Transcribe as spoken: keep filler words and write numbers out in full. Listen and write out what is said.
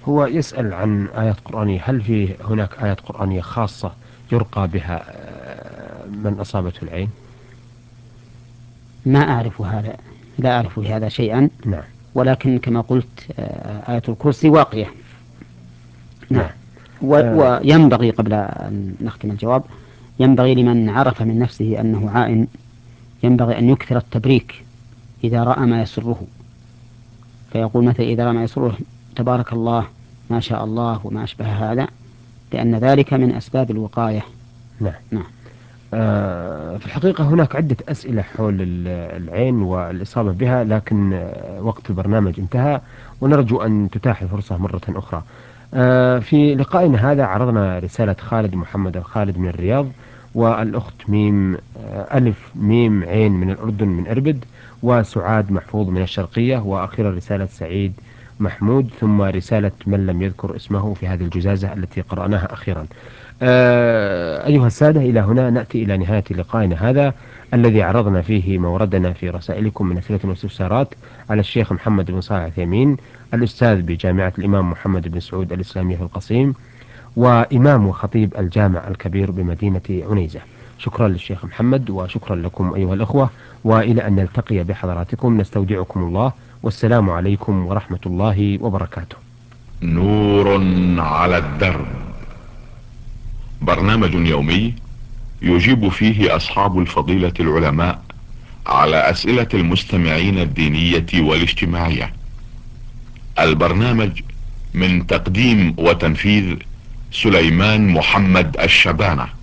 هو يسأل عن آيات قرآنية، هل في هناك آيات قرآنية خاصة يرقى بها آه، من أصابته العين؟ ما أعرف هذا، لا أعرف في هذا شيئا، نعم. ولكن كما قلت آه، آية الكرسي واقية. نعم. نعم. و- آه وينبغي قبل أن نختم الجواب، ينبغي لمن عرف من نفسه أنه عائن، ينبغي أن يكثر التبريك إذا رأى ما يسره، فيقول مثلا إذا رأى ما يسره تبارك الله ما شاء الله وما أشبه هذا، لأن ذلك من أسباب الوقاية. نعم. نعم. آه، في الحقيقة هناك عدة أسئلة حول ال- العين والإصابة بها، لكن آه، وقت البرنامج انتهى، ونرجو أن تتاح الفرصة مرة أخرى. آه، في لقائنا هذا عرضنا رسالة خالد محمد الخالد من الرياض، والأخت ميم آه، ألف ميم عين من الأردن من إربد، وسعاد محفوظ من الشرقية، وأخيرا رسالة سعيد محمود، ثم رسالة من لم يذكر اسمه في هذه الجزازة التي قرأناها أخيرا. آه، أيها السادة، إلى هنا نأتي إلى نهاية لقائنا هذا الذي عرضنا فيه موردنا في رسائلكم من أسئلة واستفسارات على الشيخ محمد بن صالح العثيمين، الأستاذ بجامعة الإمام محمد بن سعود الإسلامية في القصيم، وإمام وخطيب الجامع الكبير بمدينة عنيزة. شكرا للشيخ محمد، وشكرا لكم أيها الأخوة، وإلى أن نلتقي بحضراتكم نستودعكم الله، والسلام عليكم ورحمة الله وبركاته. نور على الدرب، برنامج يومي يجيب فيه أصحاب الفضيلة العلماء على أسئلة المستمعين الدينية والاجتماعية. البرنامج من تقديم وتنفيذ سليمان محمد الشبانة.